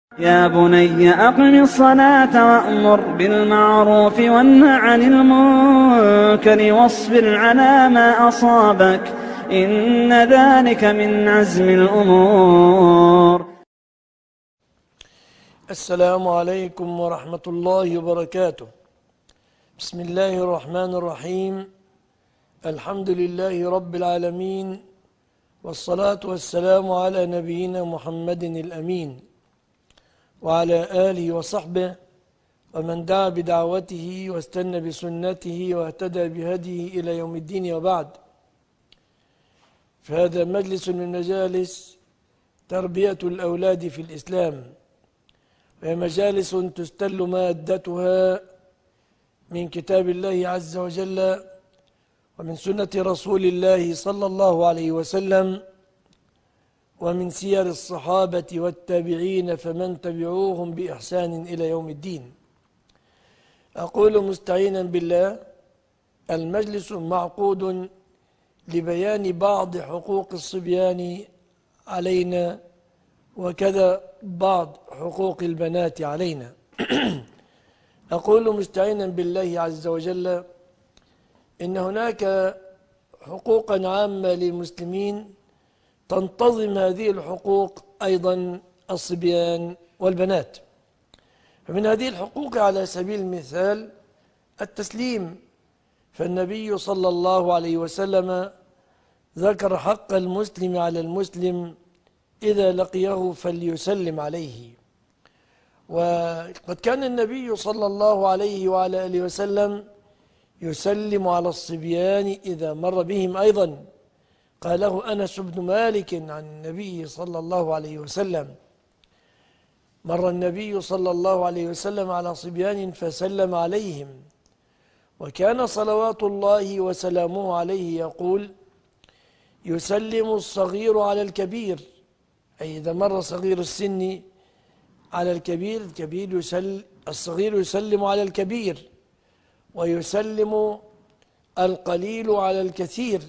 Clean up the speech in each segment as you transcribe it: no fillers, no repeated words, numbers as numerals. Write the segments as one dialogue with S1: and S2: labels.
S1: يا بني أقم الصلاة وأمر بالمعروف وانه عن المنكر واصبر على ما أصابك إن ذلك من عزم الأمور.
S2: السلام عليكم ورحمة الله وبركاته. بسم الله الرحمن الرحيم. الحمد لله رب العالمين، والصلاة والسلام على نبينا محمد الأمين وعلى آله وصحبه ومن دعا بدعوته واستنى بسنته واهتدى بهديه إلى يوم الدين، وبعد. فهذا مجلس من مجالس تربية الأولاد في الإسلام، وهي مجالس تستل مادتها من كتاب الله عز وجل ومن سنة رسول الله صلى الله عليه وسلم ومن سير الصحابة والتابعين فمن تبعوهم بإحسان إلى يوم الدين. أقول مستعينا بالله: المجلس معقود لبيان بعض حقوق الصبيان علينا وكذا بعض حقوق البنات علينا. أقول مستعينا بالله عز وجل إن هناك حقوقا عامة للمسلمين تنتظم هذه الحقوق أيضا الصبيان والبنات. فمن هذه الحقوق على سبيل المثال التسليم، فالنبي صلى الله عليه وسلم ذكر حق المسلم على المسلم إذا لقيه فليسلم عليه. وقد كان النبي صلى الله عليه وعلى آله وسلم يسلم على الصبيان إذا مر بهم أيضا. قاله أنس بن مالك عن النبي صلى الله عليه وسلم: مر النبي صلى الله عليه وسلم على صبيان فسلم عليهم، وكان صلوات الله وسلامه عليه يقول: يسلم الصغير على الكبير، أي إذا مر صغير السن على الكبير، الصغير يسلم على الكبير، ويسلم القليل على الكثير،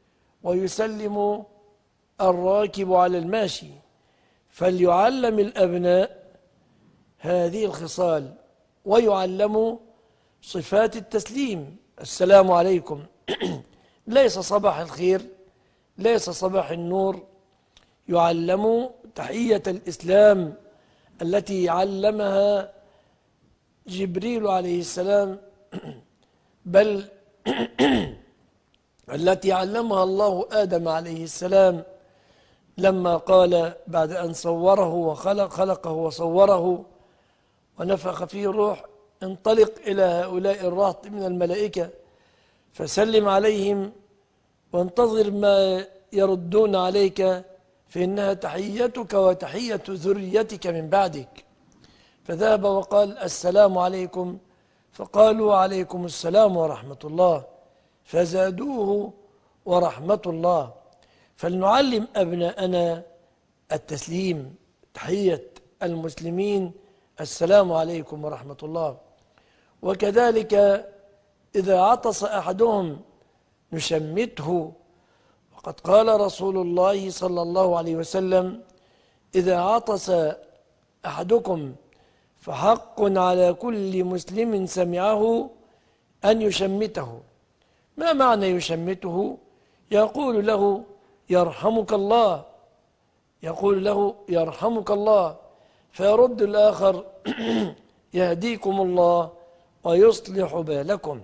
S2: ويسلم الراكب على الماشي. فليعلم الأبناء هذه الخصال ويعلموا صفات التسليم. السلام عليكم ليس صباح الخير، ليس صباح النور. يعلموا تحية الإسلام التي علمها جبريل عليه السلام، بل التي علمها الله آدم عليه السلام لما قال بعد أن صوره خلقه وصوره ونفخ فيه الروح: انطلق إلى هؤلاء الرهط من الملائكة فسلم عليهم وانتظر ما يردون عليك، فإنها تحيتك وتحية ذريتك من بعدك. فذهب وقال: السلام عليكم، فقالوا: عليكم السلام ورحمة الله، فزادوه ورحمة الله. فلنعلم أبناءنا التسليم، تحية المسلمين: السلام عليكم ورحمة الله. وكذلك إذا عطس أحدهم نشمته، وقد قال رسول الله صلى الله عليه وسلم: إذا عطس أحدكم فحق على كل مسلم سمعه أن يشمته. ما معنى يشمته؟ يقول له: يرحمك الله، يقول له: يرحمك الله، فيرد الآخر: يهديكم الله ويصلح بالكم.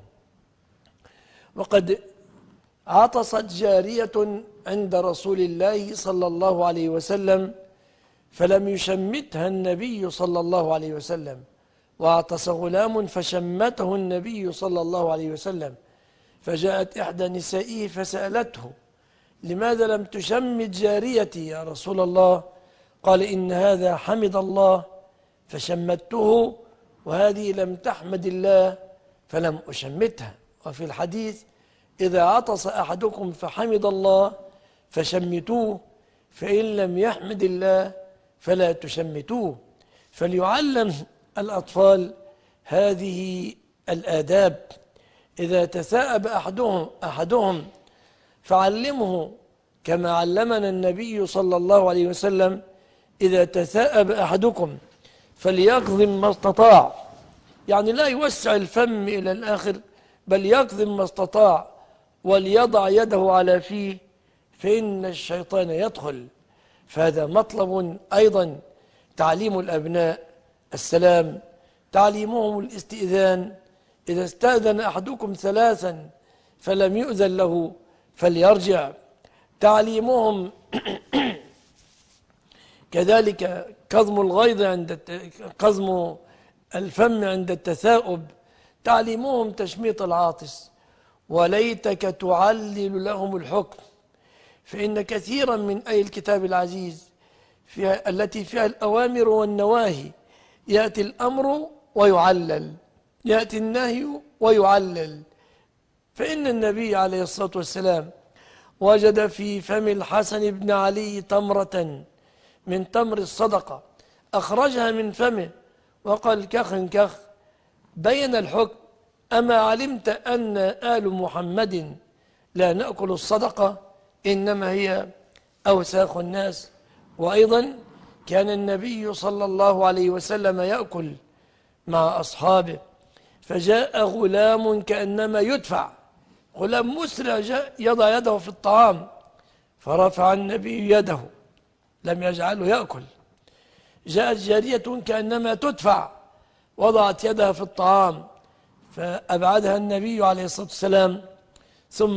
S2: وقد عطست جارية عند رسول الله صلى الله عليه وسلم فلم يشمتها النبي صلى الله عليه وسلم، وعطس غلام فشمته النبي صلى الله عليه وسلم، فجاءت إحدى نسائه فسألته: لماذا لم تشمت جاريتي يا رسول الله؟ قال: إن هذا حمد الله فشمته، وهذه لم تحمد الله فلم أشمتها. وفي الحديث: إذا عطس أحدكم فحمد الله فشمتوه، فإن لم يحمد الله فلا تشمتوه. فليعلم الأطفال هذه الآداب. إذا تثاءب أحدهم فعلمه كما علمنا النبي صلى الله عليه وسلم: إذا تثاءب أحدكم فليقضم ما استطاع، يعني لا يوسع الفم إلى الآخر، بل يقضم ما استطاع، وليضع يده على فيه فإن الشيطان يدخل. فهذا مطلب أيضا، تعليم الأبناء السلام، تعليمهم الاستئذان، إذا استأذن أحدكم ثلاثا فلم يؤذن له فليرجع. تعليمهم كذلك كظم الغيظ كظم الفم عند التثاؤب. تعليمهم تشميط العاطس. وليتك تعلل لهم الحكم، فإن كثيرا من أي الكتاب العزيز التي فيها الأوامر والنواهي يأتي الأمر ويعلل، يأتي النهي ويعلل. فإن النبي عليه الصلاة والسلام وجد في فم الحسن بن علي تمرة من تمر الصدقة، أخرجها من فمه وقال كخ كخ، بين الحكم: أما علمت أن آل محمد لا نأكل الصدقة، إنما هي أوساخ الناس. وأيضا كان النبي صلى الله عليه وسلم يأكل مع أصحابه، فجاء غلام كأنما يدفع، غلام مسرع جاء يضع يده في الطعام، فرفع النبي يده لم يجعله يأكل. جاءت جارية كأنما تدفع، وضعت يدها في الطعام، فأبعدها النبي عليه الصلاة والسلام. ثم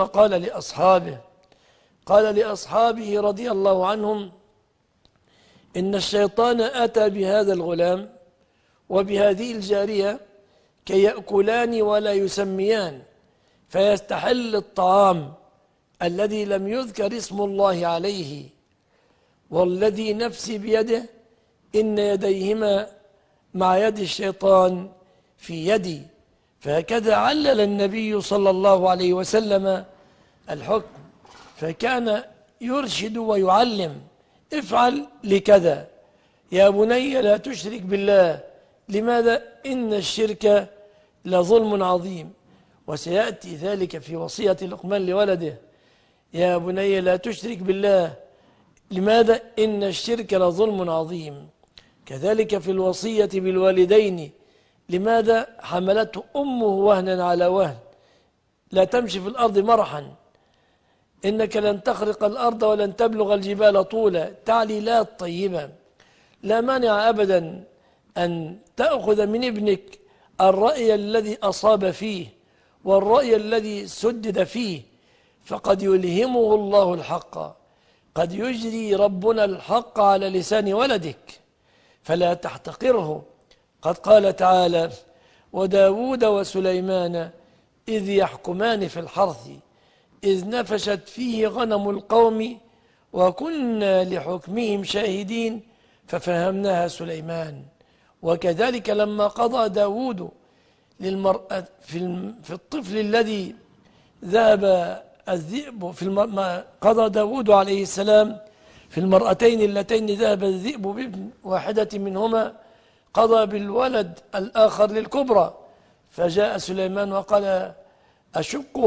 S2: قال لأصحابه رضي الله عنهم: إن الشيطان أتى بهذا الغلام وبهذه الجارية كي يأكلان ولا يسميان، فيستحل الطعام الذي لم يذكر اسم الله عليه، والذي نفسي بيده إن يديهما مع يد الشيطان في يدي. فهكذا علل النبي صلى الله عليه وسلم الحكم، فكان يرشد ويعلم: افعل لكذا، يا بني لا تشرك بالله. لماذا؟ إن الشرك لظلم عظيم. وسيأتي ذلك في وصية لقمان لولده: يا بني لا تشرك بالله. لماذا؟ إن الشرك لظلم عظيم. كذلك في الوصية بالوالدين: لماذا؟ حملته أمه وهنا على وهن، لا تمشي في الأرض مرحا، إنك لن تخرق الأرض ولن تبلغ الجبال طولا. تعليلات طيبة. لا مانع أبدا أن تأخذ من ابنك الرأي الذي أصاب فيه والرأي الذي سدد فيه، فقد يلهمه الله الحق، قد يجري ربنا الحق على لسان ولدك، فلا تحتقره. قد قال تعالى: وداود وسليمان إذ يحكمان في الحرث إذ نفشت فيه غنم القوم وكنا لحكمهم شاهدين ففهمناها سليمان. وكذلك لما قضى داود للمرأة في الطفل الذي ذهب الذئب قضى داود عليه السلام في المرأتين اللتين ذهب الذئب بابن واحدة منهما، قضى بالولد الآخر للكبرى، فجاء سليمان وقال: أشقه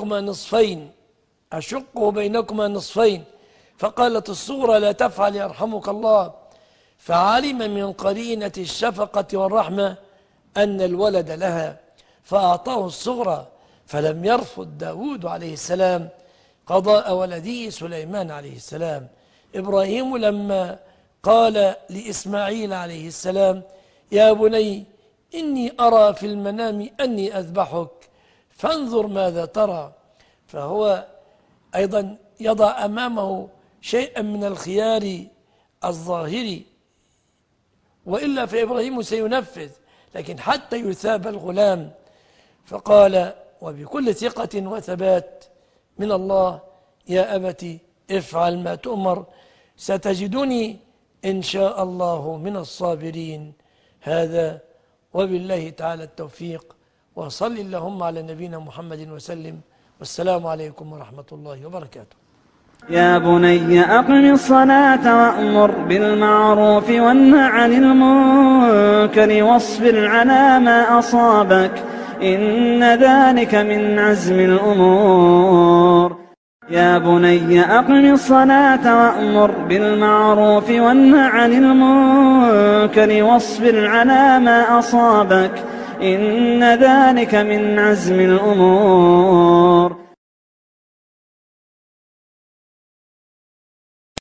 S2: بينكما نصفين، فقالت الصغرى: لا تفعل يرحمك الله. فعلم من قرينة الشفقة والرحمة أن الولد لها، فأعطاه الصغرى، فلم يرفض داود عليه السلام قضاء ولده سليمان عليه السلام. إبراهيم لما قال لإسماعيل عليه السلام: يا بني إني أرى في المنام أني أذبحك فانظر ماذا ترى، فهو أيضا يضع أمامه شيئا من الخيار الظاهري، وإلا فإبراهيم سينفذ، لكن حتى يثاب الغلام فقال وبكل ثقة وثبات من الله: يا أبت افعل ما تؤمر ستجدني إن شاء الله من الصابرين. هذا وبالله تعالى التوفيق، وصل اللهم على نبينا محمد وسلم، والسلام عليكم ورحمة الله وبركاته.
S1: يا بني أقم الصلاة وأمر بالمعروف وانه عن المنكر واصبر على ما أصابك إن ذلك من عزم الأمور. يا بني أقم الصلاة وأمر بالمعروف وانه عن المنكر واصبر على ما أصابك إن ذلك من عزم الأمور